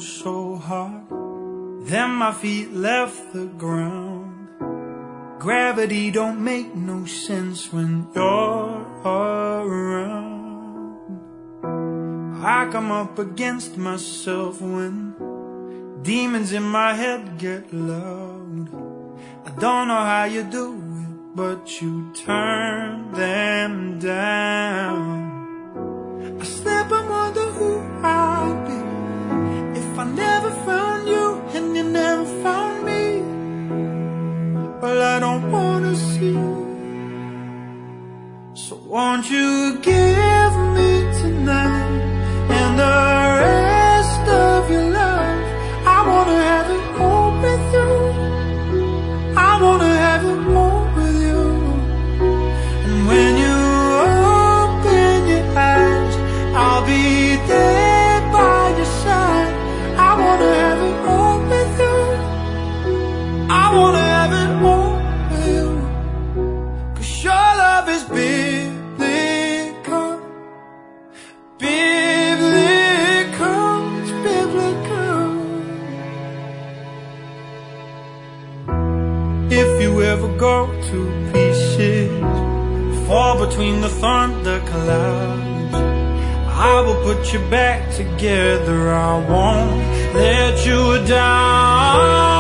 so hard. Then my feet left the ground. Gravity don't make no sense when you're around. I come up against myself when demons in my head get loud. I don't know how you do it, but you turn them down. I slip and wonder who I'd be if I never found you and you never found me. Well, I don't wanna see. So won't you give me tonight and the rest of your life? I wanna have it all with you. I wanna have it all with you. And when you open your eyes, I'll be there by your side. I wanna have it all with you. I wanna have it all with you. 'Cause your love is biblical. Biblical, it's biblical. If you ever go to pieces, fall between the thunder clouds, I will put you back together. I won't let you down.